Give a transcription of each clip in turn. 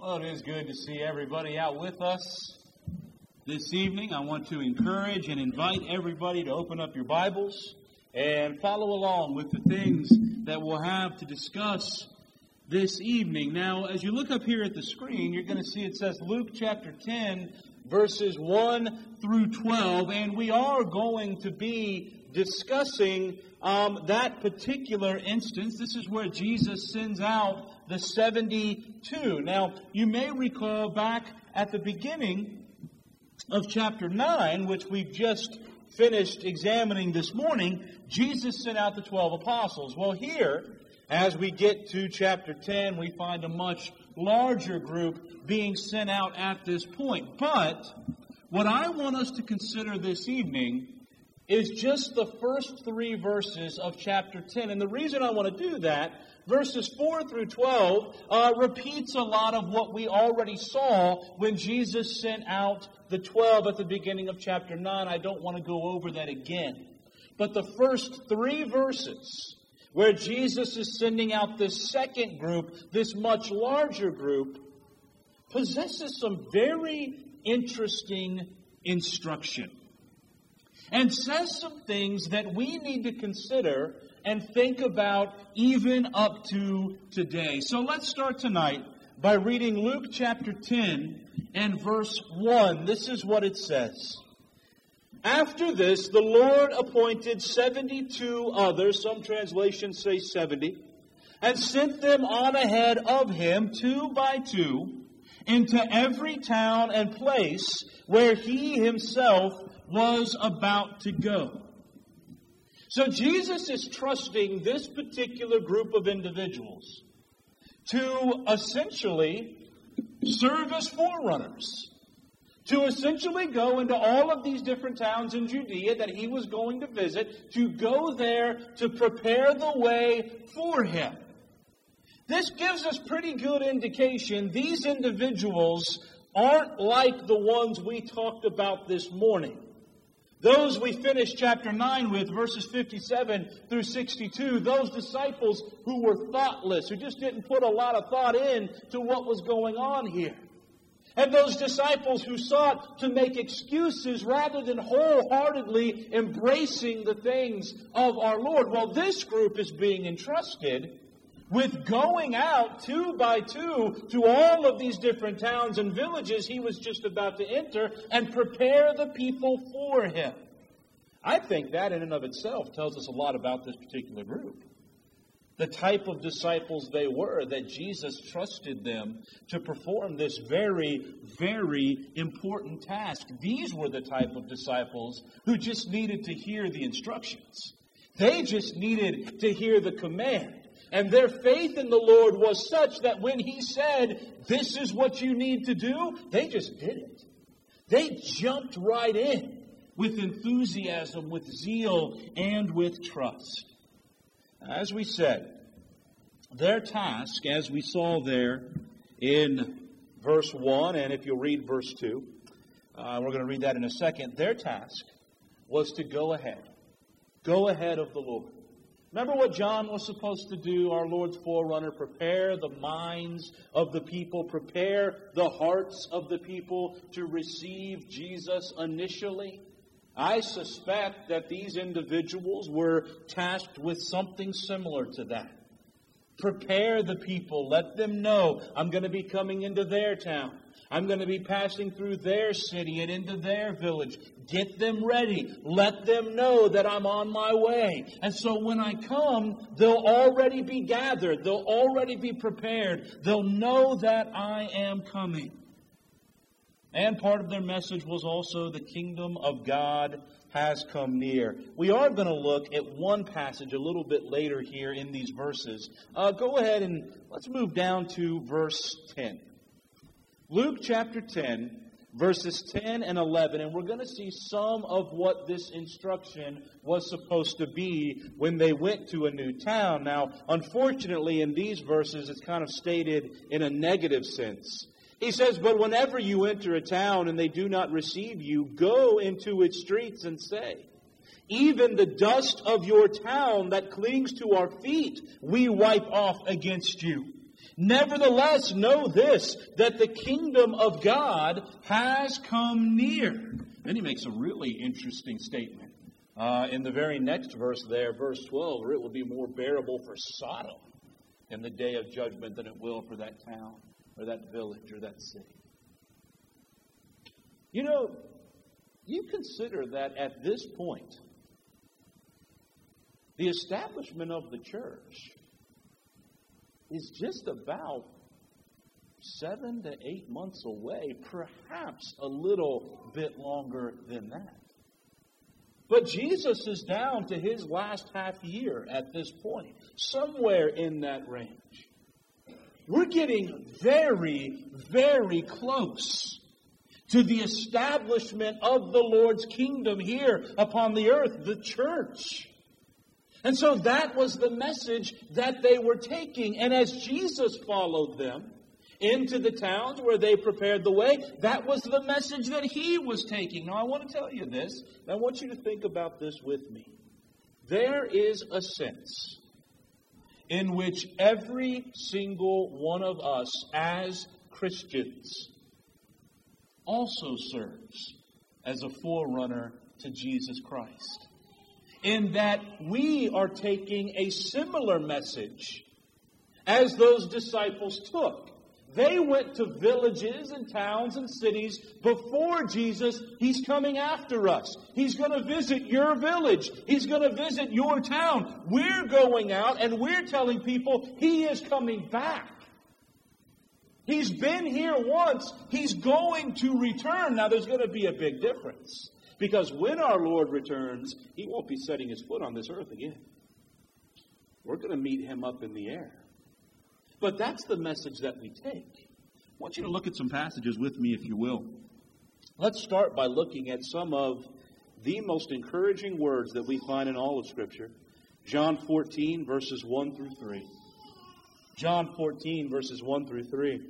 Well, it is good to see everybody out with us this evening. I want to encourage and invite everybody to open up your Bibles and follow along with the things that we'll have to discuss this evening. Now, as you look up here at the screen, you're going to see it says Luke chapter 10, verses 1 through 12, and we are going to be discussing that particular instance. This is where Jesus sends out the 72. Now, you may recall back at the beginning of chapter 9, which we've just finished examining this morning, Jesus sent out the 12 apostles. Well, here, as we get to chapter 10, we find a much larger group being sent out at this point. But what I want us to consider this evening is just the first three verses of chapter 10. And the reason I want to do that, verses 4 through 12, repeats a lot of what we already saw when Jesus sent out the 12 at the beginning of chapter 9. I don't want to go over that again. But the first three verses, where Jesus is sending out this second group, this much larger group, possesses some very interesting instruction. And says some things that we need to consider and think about even up to today. So let's start tonight by reading Luke chapter 10 and verse 1. This is what it says. After this, the Lord appointed 72 others, some translations say 70, and sent them on ahead of him, 2 by 2, into every town and place where he himself was about to go. So Jesus is trusting this particular group of individuals to essentially serve as forerunners, to essentially go into all of these different towns in Judea that he was going to visit, to go there to prepare the way for him. This gives us pretty good indication these individuals aren't like the ones we talked about this morning. Those we finished chapter 9 with, verses 57 through 62, those disciples who were thoughtless, who just didn't put a lot of thought in to what was going on here. And those disciples who sought to make excuses rather than wholeheartedly embracing the things of our Lord. Well, this group is being entrusted with going out 2 by 2 to all of these different towns and villages he was just about to enter and prepare the people for him. I think that in and of itself tells us a lot about this particular group. The type of disciples they were, that Jesus trusted them to perform this very, very important task. These were the type of disciples who just needed to hear the instructions. They just needed to hear the command. And their faith in the Lord was such that when he said, this is what you need to do, they just did it. They jumped right in with enthusiasm, with zeal, and with trust. As we said, their task, as we saw there in verse 1, and if you'll read verse 2, we're going to read that in a second, their task was to go ahead. Go ahead of the Lord. Remember what John was supposed to do, our Lord's forerunner, prepare the minds of the people, prepare the hearts of the people to receive Jesus initially? I suspect that these individuals were tasked with something similar to that. Prepare the people. Let them know I'm going to be coming into their town. I'm going to be passing through their city and into their village. Get them ready. Let them know that I'm on my way. And so when I come, they'll already be gathered. They'll already be prepared. They'll know that I am coming. And part of their message was also the kingdom of God has come near. We are going to look at one passage a little bit later here in these verses. Go ahead and let's move down to verse 10. Luke chapter 10, verses 10 and 11, and we're going to see some of what this instruction was supposed to be when they went to a new town. Now, unfortunately, in these verses, it's kind of stated in a negative sense. He says, but whenever you enter a town and they do not receive you, go into its streets and say, even the dust of your town that clings to our feet, we wipe off against you. Nevertheless, know this, that the kingdom of God has come near. Then he makes a really interesting statement. In the very next verse there, verse 12, where it will be more bearable for Sodom in the day of judgment than it will for that town or that village or that city. You know, you consider that at this point, the establishment of the church is just about 7 to 8 months away, perhaps a little bit longer than that. But Jesus is down to his last half year at this point, somewhere in that range. We're getting very, very close to the establishment of the Lord's kingdom here upon the earth, the church. And so that was the message that they were taking. And as Jesus followed them into the towns where they prepared the way, that was the message that he was taking. Now, I want to tell you this. I want you to think about this with me. There is a sense in which every single one of us as Christians also serves as a forerunner to Jesus Christ. In that we are taking a similar message as those disciples took. They went to villages and towns and cities before Jesus. He's coming after us. He's going to visit your village. He's going to visit your town. We're going out and we're telling people he is coming back. He's been here once. He's going to return. Now there's going to be a big difference. Because when our Lord returns, he won't be setting his foot on this earth again. We're going to meet him up in the air. But that's the message that we take. I want you to look at some passages with me, if you will. Let's start by looking at some of the most encouraging words that we find in all of Scripture. John 14, verses 1 through 3. John 14, verses 1 through 3.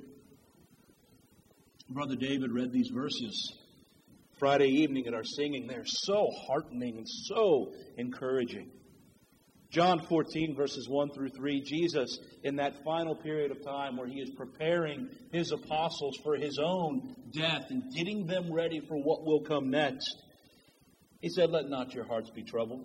Brother David read these verses Friday evening at our singing. They're so heartening and so encouraging. John 14, verses 1 through 3, Jesus, in that final period of time where he is preparing his apostles for his own death and getting them ready for what will come next, he said, "Let not your hearts be troubled.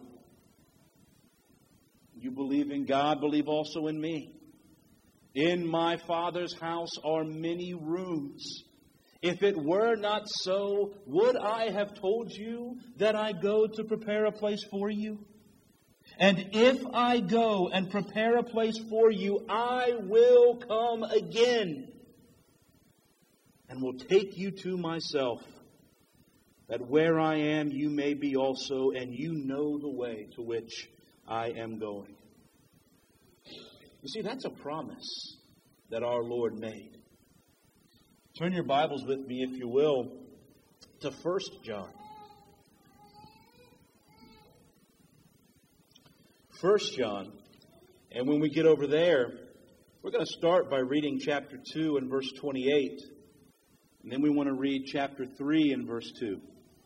You believe in God, believe also in me. In my Father's house are many rooms. If it were not so, would I have told you that I go to prepare a place for you? And if I go and prepare a place for you, I will come again and will take you to myself, that where I am you may be also, and you know the way to which I am going." You see, that's a promise that our Lord made. Turn your Bibles with me, if you will, to 1 John. 1 John. And when we get over there, we're going to start by reading chapter 2 and verse 28. And then we want to read chapter 3 and verse 2.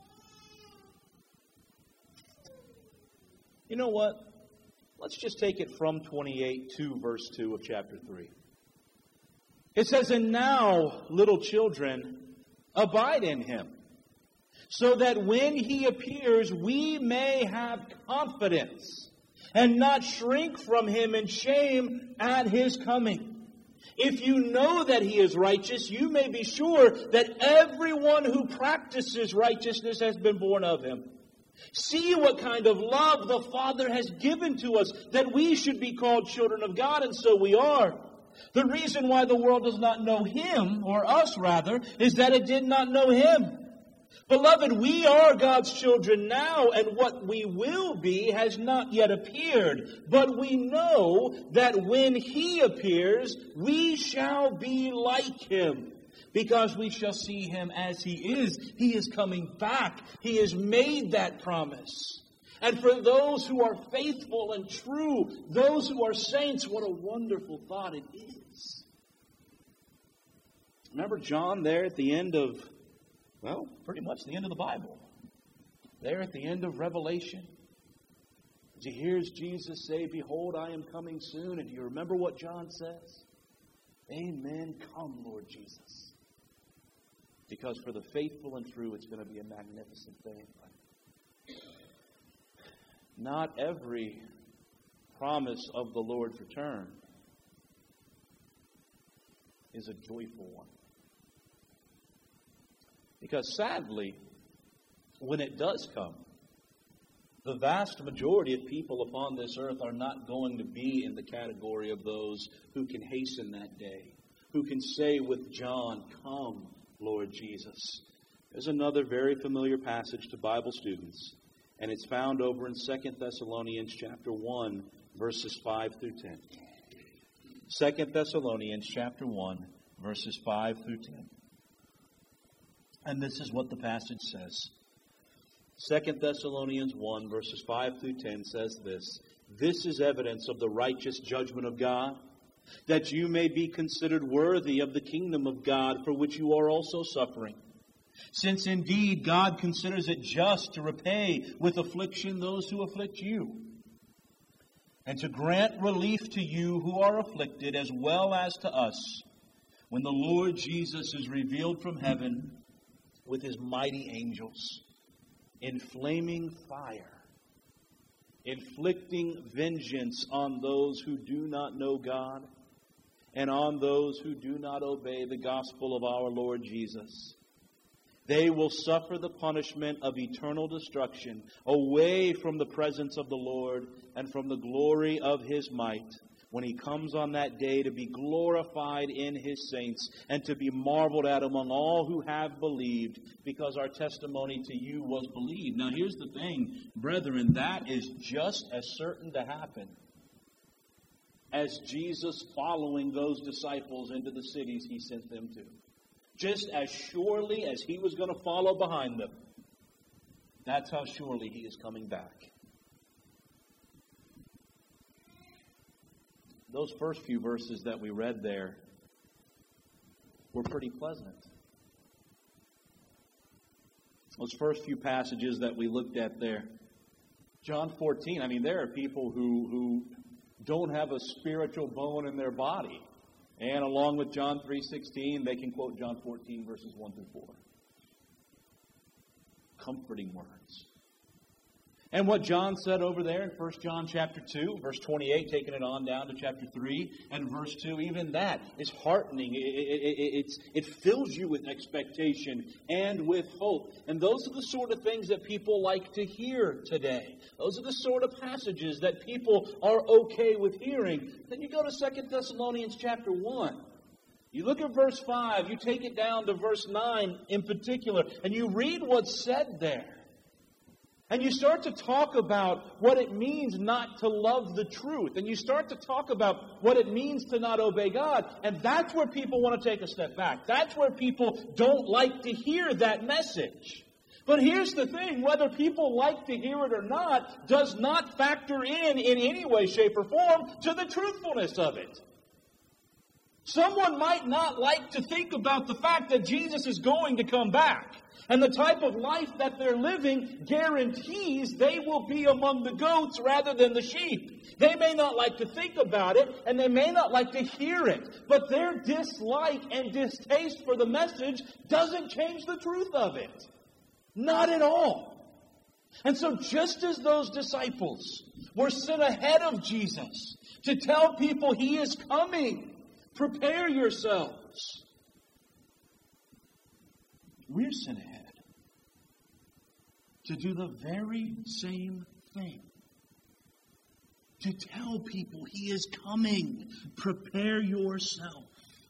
You know what? Let's just take it from 28 to verse 2 of chapter 3. It says, "And now, little children, abide in him, so that when he appears, we may have confidence and not shrink from him in shame at his coming. If you know that he is righteous, you may be sure that everyone who practices righteousness has been born of him. See what kind of love the Father has given to us, that we should be called children of God, and so we are. The reason why the world does not know him, or us rather, is that it did not know him. Beloved, we are God's children now, and what we will be has not yet appeared. But we know that when he appears, we shall be like him, because we shall see him as he is. He is coming back. He has made that promise. And for those who are faithful and true, those who are saints, what a wonderful thought it is." Remember John there at the end of, well, pretty much the end of the Bible. There at the end of Revelation. As he hears Jesus say, "Behold, I am coming soon." And do you remember what John says? Amen. Come, Lord Jesus. Because for the faithful and true, it's going to be a magnificent thing. Not every promise of the Lord's return is a joyful one. Because sadly, when it does come, the vast majority of people upon this earth are not going to be in the category of those who can hasten that day, who can say with John, "Come, Lord Jesus." There's another very familiar passage to Bible students, and it's found over in 2 Thessalonians chapter 1, verses 5 through 10. 2 Thessalonians chapter 1, verses 5 through 10. And this is what the passage says. 2 Thessalonians 1, verses 5 through 10 says this: "This is evidence of the righteous judgment of God, that you may be considered worthy of the kingdom of God, for which you are also suffering. Since indeed God considers it just to repay with affliction those who afflict you, and to grant relief to you who are afflicted, as well as to us, when the Lord Jesus is revealed from heaven with his mighty angels, in flaming fire, inflicting vengeance on those who do not know God, and on those who do not obey the gospel of our Lord Jesus. They will suffer the punishment of eternal destruction, away from the presence of the Lord and from the glory of his might, when he comes on that day to be glorified in his saints and to be marveled at among all who have believed, because our testimony to you was believed." Now here's the thing, brethren, that is just as certain to happen as Jesus following those disciples into the cities he sent them to. Just as surely as he was going to follow behind them, that's how surely he is coming back. Those first few verses that we read there were pretty pleasant. Those first few passages that we looked at there. John 14, I mean, there are people who don't have a spiritual bone in their body. And along with John 3:16, they can quote John 14, verses 1 through 4. Comforting words. And what John said over there in 1 John chapter 2, verse 28, taking it on down to chapter 3 and verse 2, even that is heartening. It fills you with expectation and with hope. And those are the sort of things that people like to hear today. Those are the sort of passages that people are okay with hearing. Then you go to 2 Thessalonians chapter 1. You look at verse 5, you take it down to verse 9 in particular, and you read what's said there. And you start to talk about what it means not to love the truth. And you start to talk about what it means to not obey God. And that's where people want to take a step back. That's where people don't like to hear that message. But here's the thing, whether people like to hear it or not, does not factor in any way, shape, or form to the truthfulness of it. Someone might not like to think about the fact that Jesus is going to come back. And the type of life that they're living guarantees they will be among the goats rather than the sheep. They may not like to think about it, and they may not like to hear it. But their dislike and distaste for the message doesn't change the truth of it. Not at all. And so just as those disciples were sent ahead of Jesus to tell people he is coming, prepare yourselves, we're sent ahead to do the very same thing. To tell people he is coming. Prepare yourself.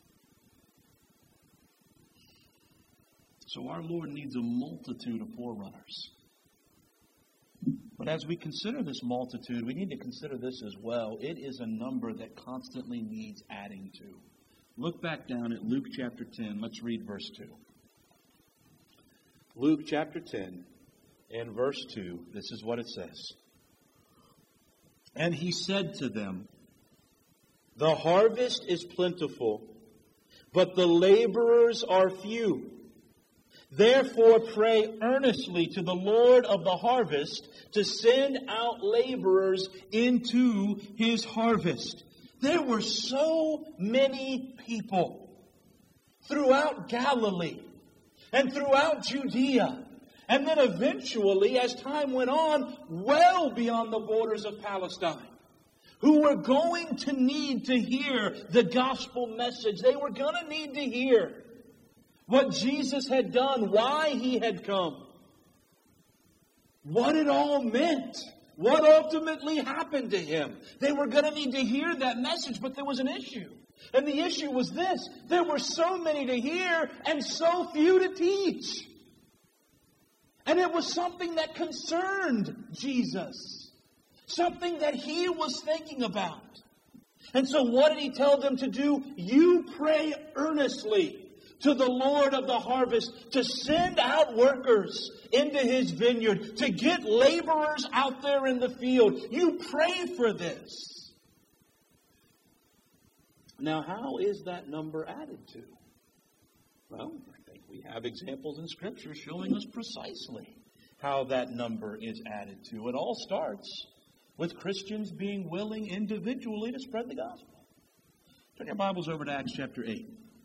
So our Lord needs a multitude of forerunners. But as we consider this multitude, we need to consider this as well. It is a number that constantly needs adding to. Look back down at Luke chapter 10. Let's read verse 2. Luke chapter 10 and verse 2. This is what it says. "And he said to them, the harvest is plentiful, but the laborers are few. Therefore pray earnestly to the Lord of the harvest to send out laborers into his harvest. There were so many people throughout Galilee and throughout Judea, and then eventually, as time went on, well beyond the borders of Palestine, who were going to need to hear the gospel message. They were going to need to hear what Jesus had done, why He had come, what it all meant, what ultimately happened to Him. They were going to need to hear that message, but there was an issue. And the issue was this: there were so many to hear and so few to teach. And it was something that concerned Jesus. Something that He was thinking about. And so what did He tell them to do? You pray earnestly to the Lord of the harvest to send out workers into His vineyard, to get laborers out there in the field. You pray for this. Now, how is that number added to? Well, I think we have examples in Scripture showing us precisely how that number is added to. It all starts with Christians being willing individually to spread the gospel. Turn your Bibles over to Acts chapter 8.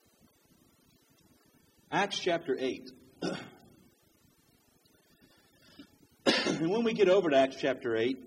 Acts chapter 8. And when we get over to Acts chapter 8,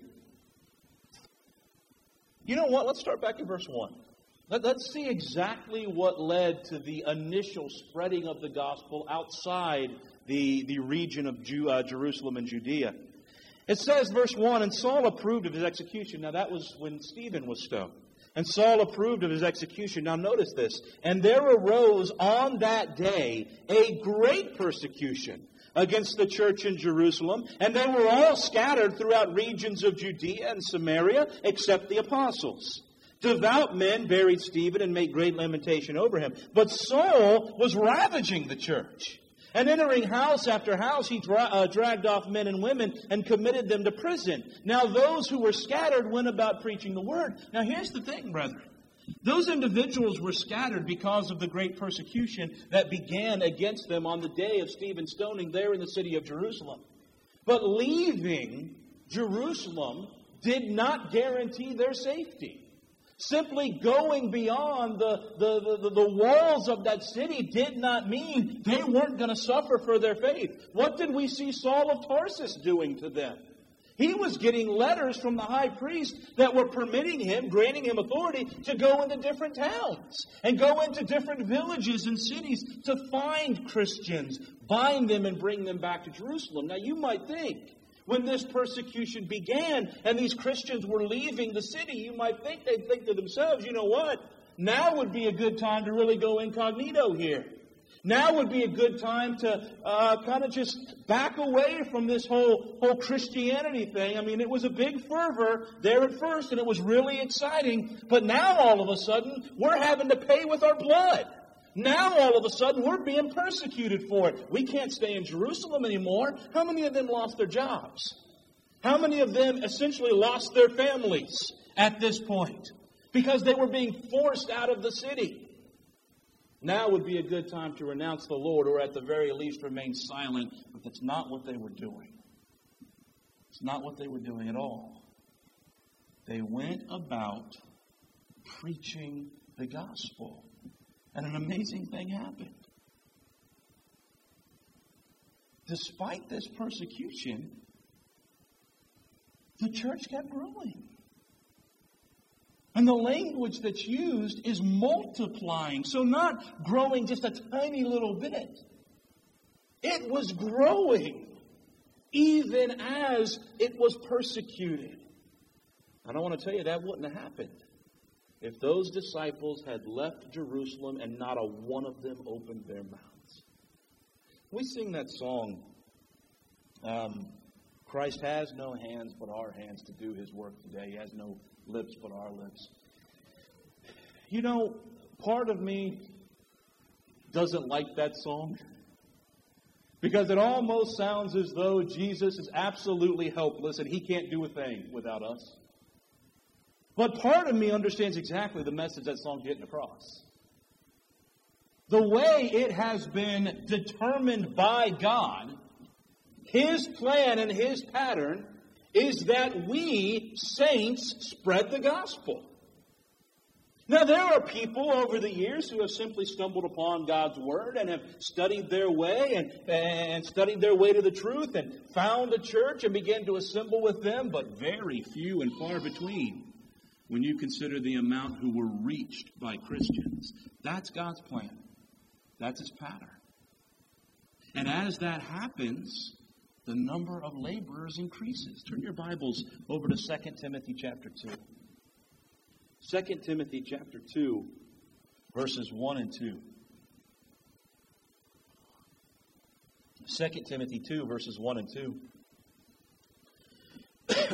you know what? Let's start back in verse 1. Let's see exactly what led to the initial spreading of the gospel outside the region of Jerusalem and Judea. It says, verse 1, and Saul approved of his execution. Now that was when Stephen was stoned. And Saul approved of his execution. Now notice this. And there arose on that day a great persecution against the church in Jerusalem. And they were all scattered throughout regions of Judea and Samaria, except the apostles. Devout men buried Stephen and made great lamentation over him. But Saul was ravaging the church. And entering house after house, he dragged off men and women and committed them to prison. Now those who were scattered went about preaching the word. Now here's the thing, brethren. Those individuals were scattered because of the great persecution that began against them on the day of Stephen's stoning there in the city of Jerusalem. But leaving Jerusalem did not guarantee their safety. Simply going beyond the walls of that city did not mean they weren't going to suffer for their faith. What did we see Saul of Tarsus doing to them? He was getting letters from the high priest that were permitting him, granting him authority to go into different towns and go into different villages and cities to find Christians, bind them, and bring them back to Jerusalem. Now you might think, when this persecution began and these Christians were leaving the city, you might think they'd think to themselves, you know what? Now would be a good time to really go incognito here. Now would be a good time to kind of just back away from this whole Christianity thing. I mean, it was a big fervor there at first, and it was really exciting. But now all of a sudden, we're having to pay with our blood. Now, all of a sudden, we're being persecuted for it. We can't stay in Jerusalem anymore. How many of them lost their jobs? How many of them essentially lost their families at this point? Because they were being forced out of the city. Now would be a good time to renounce the Lord, or at the very least remain silent. But that's not what they were doing. It's not what they were doing at all. They went about preaching the gospel. And an amazing thing happened. Despite this persecution, the church kept growing. And the language that's used is multiplying. So not growing just a tiny little bit. It was growing even as it was persecuted. And I want to tell you, that wouldn't have happened if those disciples had left Jerusalem and not a one of them opened their mouths. We sing that song, Christ has no hands but our hands to do His work today. He has no lips but our lips. You know, part of me doesn't like that song because it almost sounds as though Jesus is absolutely helpless and He can't do a thing without us. But part of me understands exactly the message that song's getting across. The way it has been determined by God, His plan and His pattern, is that we, saints, spread the gospel. Now, there are people over the years who have simply stumbled upon God's Word and have studied their way and studied their way to the truth and found a church and began to assemble with them, but very few and far between when you consider the amount who were reached by Christians. That's God's plan. That's His pattern. And as that happens, the number of laborers increases. Turn your Bibles over to 2 Timothy chapter 2. 2 Timothy chapter 2, verses 1 and 2. 2 Timothy 2, verses 1 and 2.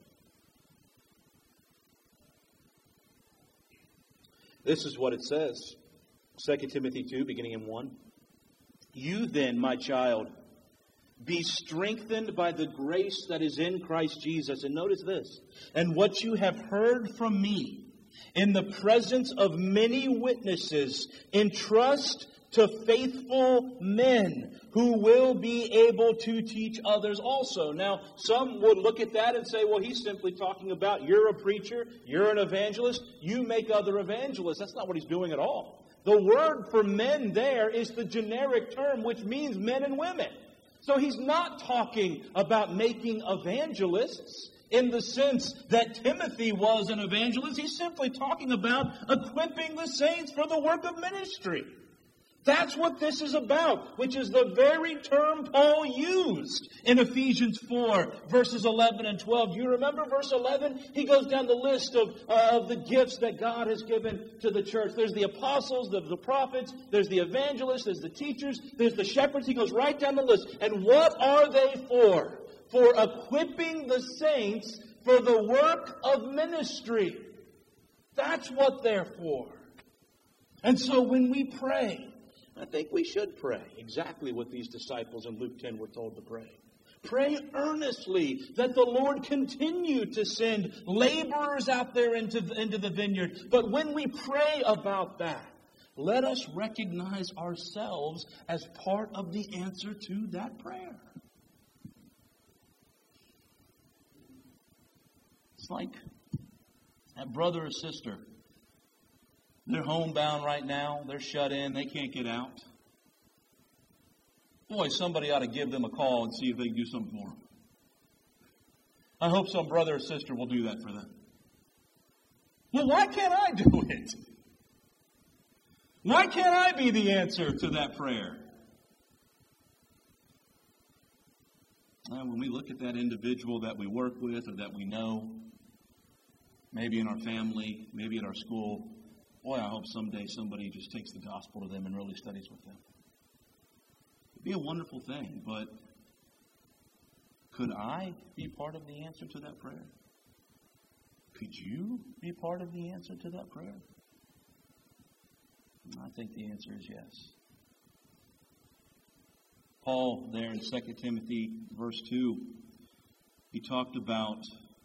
This is what it says. 2 Timothy 2, beginning in 1. You then, my child, be strengthened by the grace that is in Christ Jesus. And notice this. And what you have heard from me in the presence of many witnesses, entrust to faithful men who will be able to teach others also. Now, some would look at that and say, well, he's simply talking about you're a preacher, you're an evangelist, you make other evangelists. That's not what he's doing at all. The word for men there is the generic term, which means men and women. So he's not talking about making evangelists in the sense that Timothy was an evangelist. He's simply talking about equipping the saints for the work of ministry. That's what this is about, which is the very term Paul used in Ephesians 4, verses 11 and 12. Do you remember verse 11? He goes down the list of the gifts that God has given to the church. There's the apostles, the prophets, there's the evangelists, there's the teachers, there's the shepherds. He goes right down the list. And what are they for? For equipping the saints for the work of ministry. That's what they're for. And so when we pray, I think we should pray exactly what these disciples in Luke 10 were told to pray. Pray earnestly that the Lord continue to send laborers out there into the vineyard. But when we pray about that, let us recognize ourselves as part of the answer to that prayer. It's like that brother or sister. They're homebound right now. They're shut in. They can't get out. Boy, somebody ought to give them a call and see if they can do something for them. I hope some brother or sister will do that for them. Well, why can't I do it? Why can't I be the answer to that prayer? And when we look at that individual that we work with or that we know, maybe in our family, maybe at our school, boy, I hope someday somebody just takes the gospel to them and really studies with them. It'd be a wonderful thing, but could I be part of the answer to that prayer? Could you be part of the answer to that prayer? I think the answer is yes. Paul, there in 2 Timothy verse 2, he talked about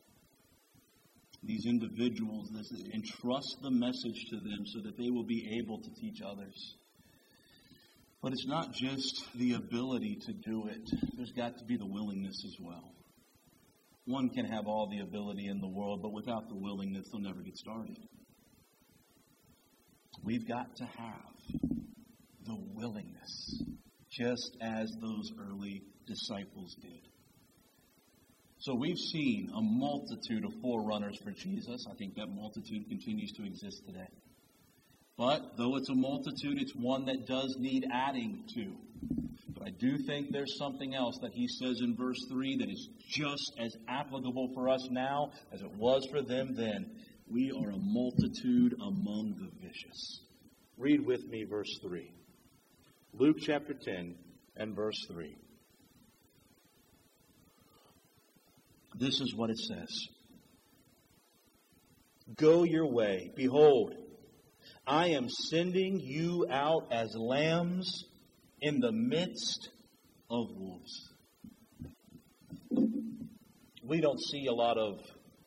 these individuals, entrust the message to them so that they will be able to teach others. But it's not just the ability to do it. There's got to be the willingness as well. One can have all the ability in the world, but without the willingness, they'll never get started. We've got to have the willingness, just as those early disciples did. So we've seen a multitude of forerunners for Jesus. I think that multitude continues to exist today. But though it's a multitude, it's one that does need adding to. But I do think there's something else that he says in verse 3 that is just as applicable for us now as it was for them then. We are a multitude among the vicious. Read with me verse 3. Luke chapter 10 and verse 3. This is what it says. Go your way. Behold, I am sending you out as lambs in the midst of wolves. We don't see a lot of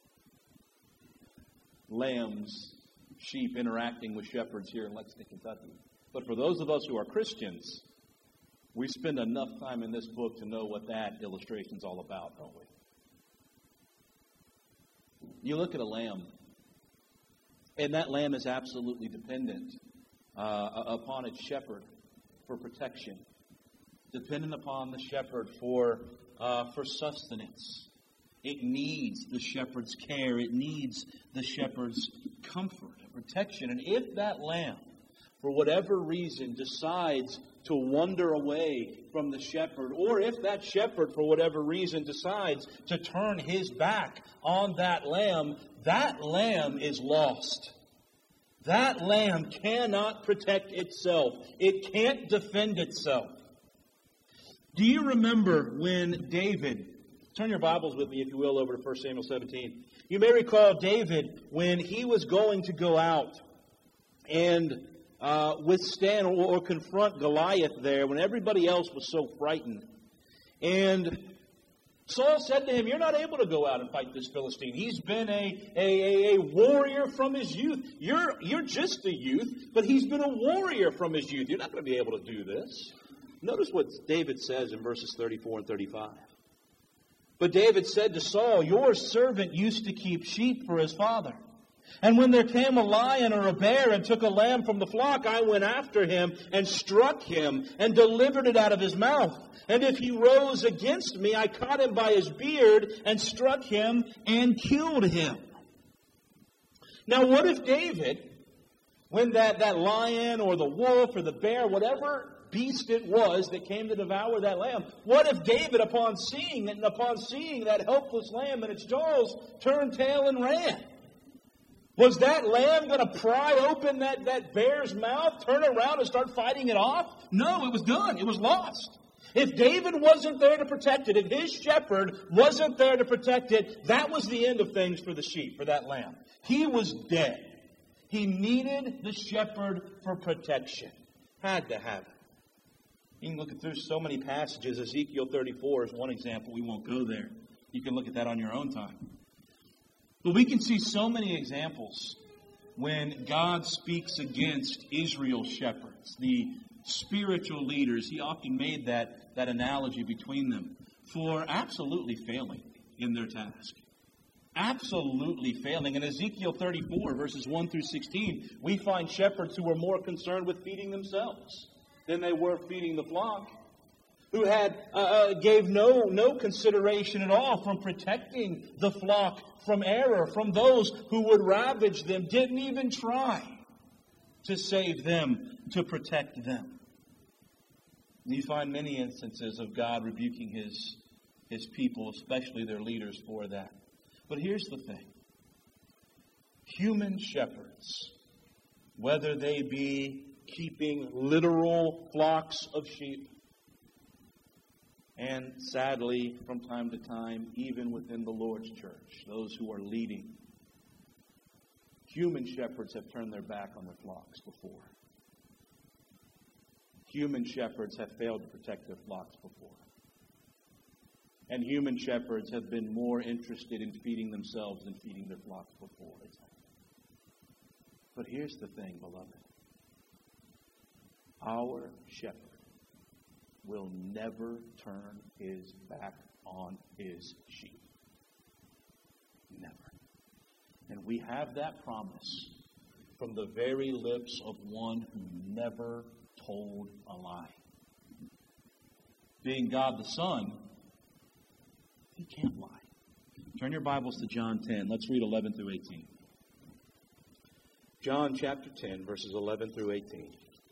lambs, sheep interacting with shepherds here in Lexington, Kentucky. But for those of us who are Christians, we spend enough time in this book to know what that illustration is all about, don't we? You look at a lamb. And that lamb is absolutely dependent upon its shepherd for protection, dependent upon the shepherd for sustenance. It needs the shepherd's care. It needs the shepherd's comfort and protection. And if that lamb, for whatever reason, decides to wander away from the shepherd, or if that shepherd, for whatever reason, decides to turn his back on that lamb is lost. That lamb cannot protect itself. It can't defend itself. Do you remember when David, turn your Bibles with me, if you will, over to 1 Samuel 17. You may recall David when he was going to go out and withstand or confront Goliath there when everybody else was so frightened. And Saul said to him, "You're not able to go out and fight this Philistine. He's been a warrior from his youth. You're just a youth, but he's been a warrior from his youth. You're not going to be able to do this." Notice what David says in verses 34 and 35. But David said to Saul, "Your servant used to keep sheep for his father. And when there came a lion or a bear and took a lamb from the flock, I went after him and struck him and delivered it out of his mouth. And if he rose against me, I caught him by his beard and struck him and killed him." Now what if David, when that lion or the wolf or the bear, whatever beast it was that came to devour that lamb, what if David, upon seeing that helpless lamb in its jaws, turned tail and ran? Was that lamb going to pry open that bear's mouth, turn around and start fighting it off? No, it was done. It was lost. If David wasn't there to protect it, if his shepherd wasn't there to protect it, that was the end of things for the sheep, for that lamb. He was dead. He needed the shepherd for protection. Had to have it. You can look through so many passages. Ezekiel 34 is one example. We won't go there. You can look at that on your own time. But we can see so many examples when God speaks against Israel's shepherds, the spiritual leaders. He often made that analogy between them for absolutely failing in their task. Absolutely failing. In Ezekiel 34, verses 1 through 16, we find shepherds who were more concerned with feeding themselves than they were feeding the flock, who gave no consideration at all from protecting the flock from error, from those who would ravage them, didn't even try to save them, to protect them. And you find many instances of God rebuking his people, especially their leaders, for that. But here's the thing. Human shepherds, whether they be keeping literal flocks of sheep, and sadly, from time to time, even within the Lord's church, those who are leading, human shepherds have turned their back on their flocks before. Human shepherds have failed to protect their flocks before. And human shepherds have been more interested in feeding themselves than feeding their flocks before. But here's the thing, beloved. Our shepherd will never turn his back on his sheep. Never. And we have that promise from the very lips of one who never told a lie. Being God the Son, he can't lie. Turn your Bibles to John 10. Let's read 11 through 18. John chapter 10, verses 11 through 18.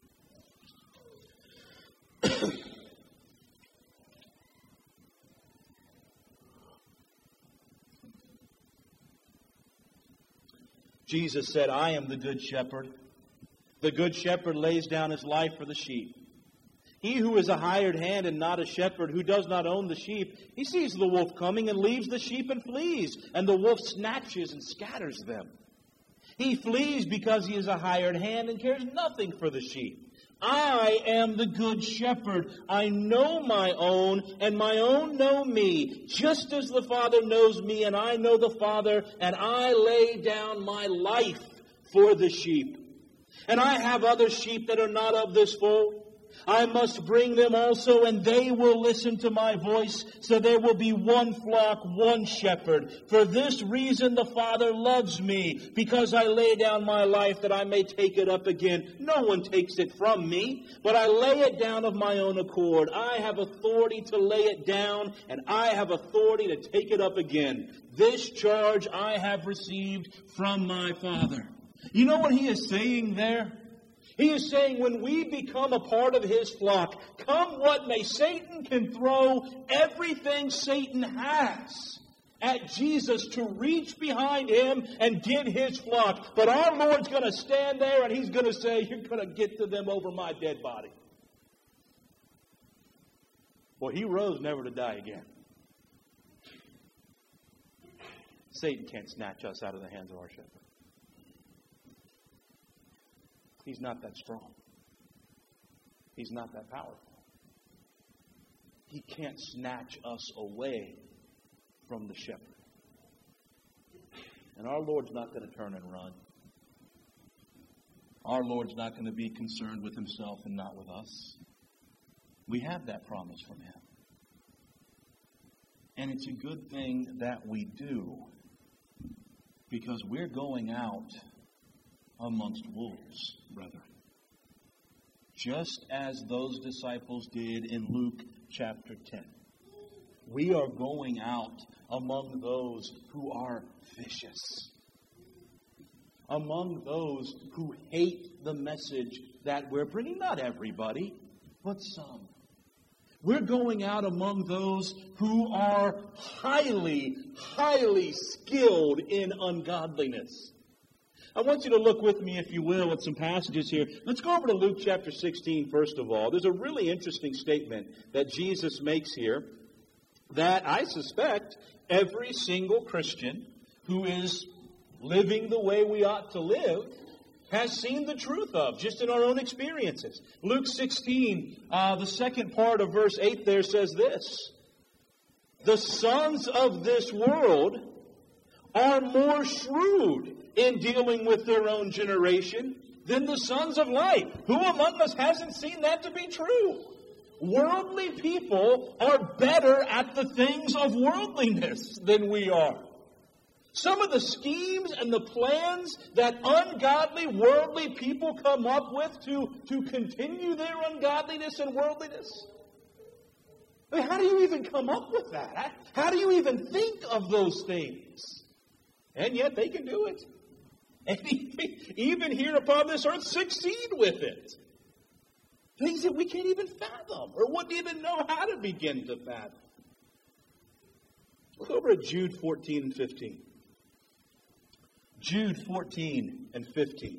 Jesus said, "I am the good shepherd. The good shepherd lays down his life for the sheep. He who is a hired hand and not a shepherd, who does not own the sheep, he sees the wolf coming and leaves the sheep and flees, and the wolf snatches and scatters them. He flees because he is a hired hand and cares nothing for the sheep. I am the good shepherd. I know my own, and my own know me, just as the Father knows me, and I know the Father, and I lay down my life for the sheep. And I have other sheep that are not of this fold. I must bring them also, and they will listen to my voice. So there will be one flock, one shepherd. For this reason the Father loves me, because I lay down my life that I may take it up again. No one takes it from me, but I lay it down of my own accord. I have authority to lay it down, and I have authority to take it up again. This charge I have received from my Father. You know what he is saying there? He is saying when we become a part of his flock, come what may, Satan can throw everything Satan has at Jesus to reach behind him and get his flock. But our Lord's going to stand there and he's going to say, you're going to get to them over my dead body. Well, he rose never to die again. Satan can't snatch us out of the hands of our shepherd. He's not that strong. He's not that powerful. He can't snatch us away from the shepherd. And our Lord's not going to turn and run. Our Lord's not going to be concerned with himself and not with us. We have that promise from him. And it's a good thing that we do, because we're going out amongst wolves, brethren. Just as those disciples did in Luke chapter 10. We are going out among those who are vicious. Among those who hate the message that we're bringing. Not everybody, but some. We're going out among those who are highly, highly skilled in ungodliness. I want you to look with me, if you will, at some passages here. Let's go over to Luke chapter 16, first of all. There's a really interesting statement that Jesus makes here that I suspect every single Christian who is living the way we ought to live has seen the truth of, just in our own experiences. Luke 16, the second part of verse 8 there says this: the sons of this world are more shrewd in dealing with their own generation than the sons of light. Who among us hasn't seen that to be true? Worldly people are better at the things of worldliness than we are. Some of the schemes and the plans that ungodly, worldly people come up with to continue their ungodliness and worldliness. I mean, how do you even come up with that? How do you even think of those things? And yet they can do it. And even here upon this earth, succeed with it. Things that we can't even fathom or wouldn't even know how to begin to fathom. Look over at Jude 14 and 15. Jude 14 and 15.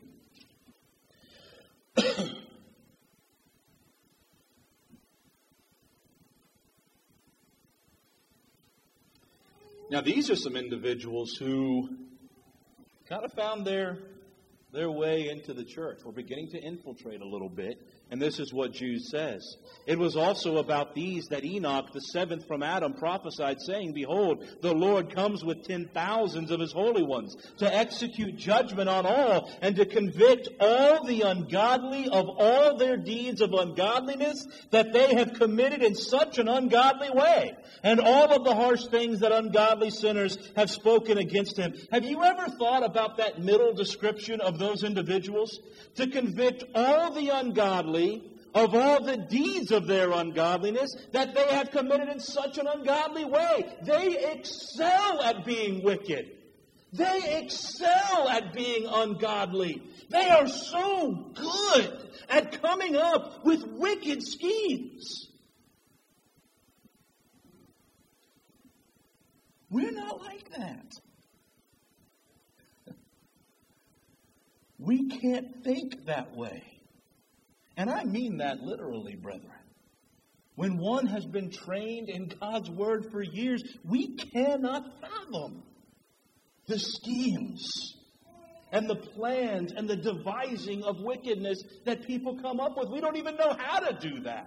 Now, these are some individuals who kind of found their way into the church. We're beginning to infiltrate a little bit. And this is what Jude says. It was also about these that Enoch, the seventh from Adam, prophesied, saying, behold, the Lord comes with 10,000s of his holy ones to execute judgment on all and to convict all the ungodly of all their deeds of ungodliness that they have committed in such an ungodly way, and all of the harsh things that ungodly sinners have spoken against him. Have you ever thought about that middle description of those individuals? To convict all the ungodly of all the deeds of their ungodliness that they have committed in such an ungodly way. They excel at being wicked. They excel at being ungodly. They are so good at coming up with wicked schemes. We're not like that. We can't think that way. And I mean that literally, brethren. When one has been trained in God's Word for years, we cannot fathom the schemes and the plans and the devising of wickedness that people come up with. We don't even know how to do that.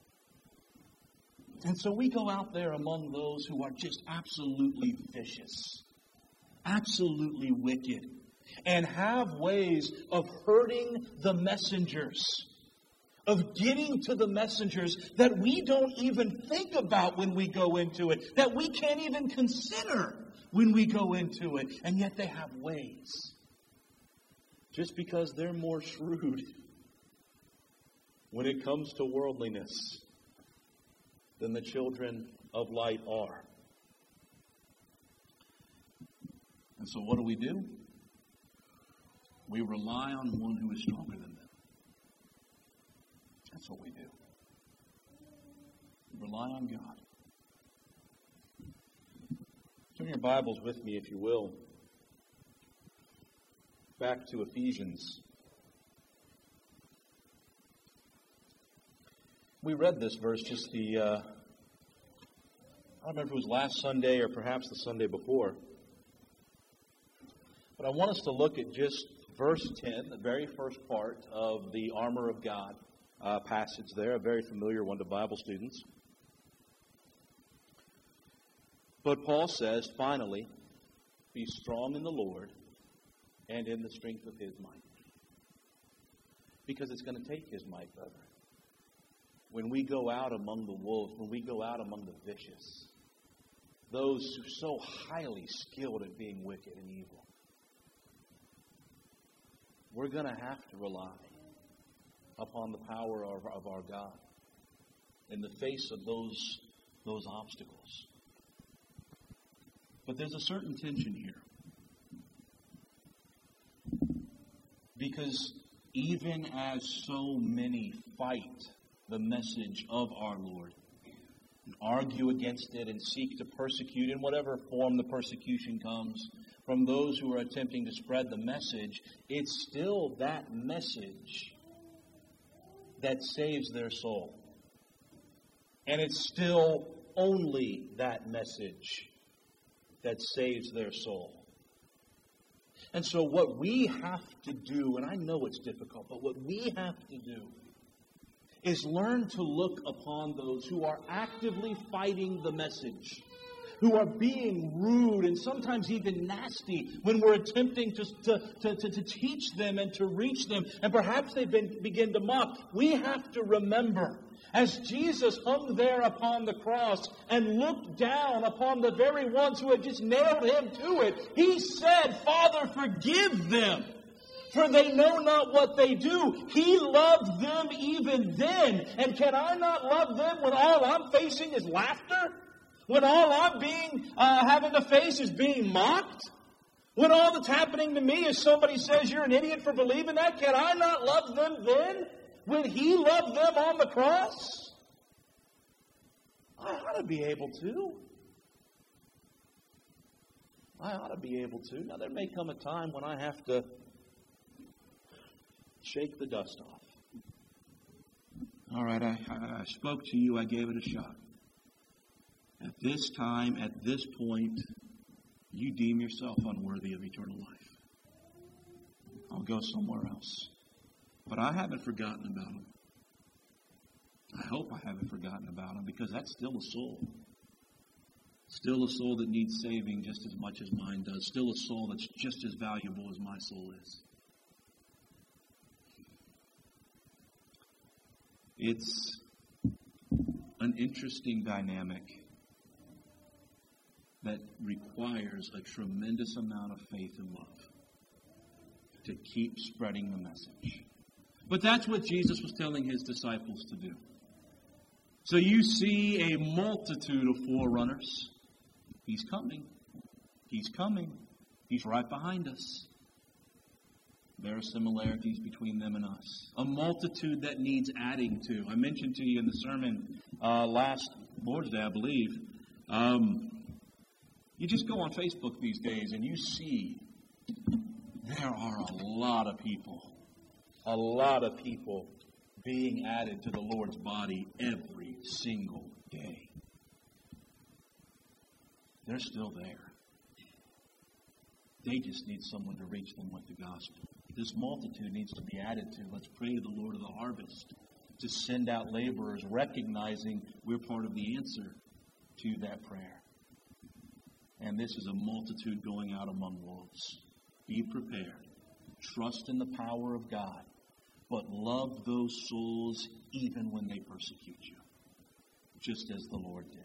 And so we go out there among those who are just absolutely vicious, absolutely wicked, and have ways of hurting the messengers, of getting to the messengers that we don't even think about when we go into it, that we can't even consider when we go into it, and yet they have ways. Just because they're more shrewd when it comes to worldliness than the children of light are. And so what do? We rely on one who is stronger than them. That's what we do. We rely on God. Turn your Bibles with me, if you will, back to Ephesians. We read this verse just I don't remember if it was last Sunday or perhaps the Sunday before. But I want us to look at just verse 10, the very first part of the armor of God passage there, a very familiar one to Bible students. But Paul says, finally, be strong in the Lord and in the strength of His might. Because it's going to take His might, brother. When we go out among the wolves, when we go out among the vicious, those who are so highly skilled at being wicked and evil, we're going to have to rely upon the power of our God in the face of those obstacles. But there's a certain tension here. Because even as so many fight the message of our Lord, and argue against it and seek to persecute in whatever form the persecution comes from those who are attempting to spread the message, it's still that message that saves their soul. And it's still only that message that saves their soul. And so what we have to do, and I know it's difficult, but what we have to do is learn to look upon those who are actively fighting the message, who are being rude and sometimes even nasty when we're attempting to teach them and to reach them, and perhaps they begin to mock. We have to remember, as Jesus hung there upon the cross and looked down upon the very ones who had just nailed Him to it, He said, Father, forgive them, for they know not what they do. He loved them even then. And can I not love them when all I'm facing is laughter? When all I'm having to face is being mocked? When all that's happening to me is somebody says you're an idiot for believing that? Can I not love them then? When He loved them on the cross? I ought to be able to. I ought to be able to. Now, there may come a time when I have to shake the dust off. All right, I spoke to you. I gave it a shot. At this time, at this point, you deem yourself unworthy of eternal life. I'll go somewhere else. But I haven't forgotten about them. I hope I haven't forgotten about them, because that's still a soul. Still a soul that needs saving just as much as mine does. Still a soul that's just as valuable as my soul is. It's an interesting dynamic that requires a tremendous amount of faith and love to keep spreading the message. But that's what Jesus was telling His disciples to do. So you see a multitude of forerunners. He's coming. He's coming. He's right behind us. There are similarities between them and us. A multitude that needs adding to. I mentioned to you in the sermon last Lord's Day, I believe. You just go on Facebook these days and you see there are a lot of people being added to the Lord's body every single day. They're still there. They just need someone to reach them with the gospel. This multitude needs to be added to. Let's pray to the Lord of the harvest to send out laborers, recognizing we're part of the answer to that prayer. And this is a multitude going out among wolves. Be prepared. Trust in the power of God. but love those souls even when they persecute you, just as the Lord did.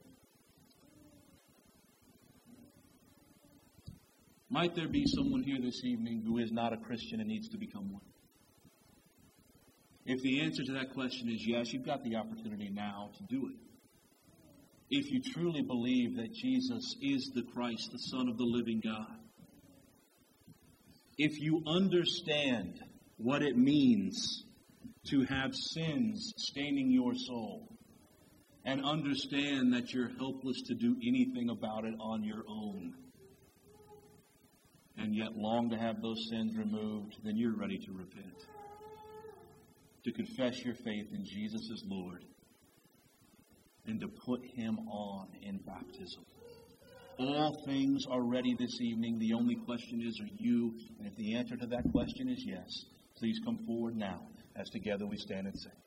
Might there be someone here this evening who is not a Christian and needs to become one? If the answer to that question is yes, you've got the opportunity now to do it. If you truly believe that Jesus is the Christ, the Son of the living God. If you understand what it means to have sins staining your soul, and understand that you're helpless to do anything about it on your own, and yet long to have those sins removed, then you're ready to repent. To confess your faith in Jesus as Lord, and to put Him on in baptism. All things are ready this evening. The only question is, are you? And if the answer to that question is yes, please come forward now as together we stand and sing.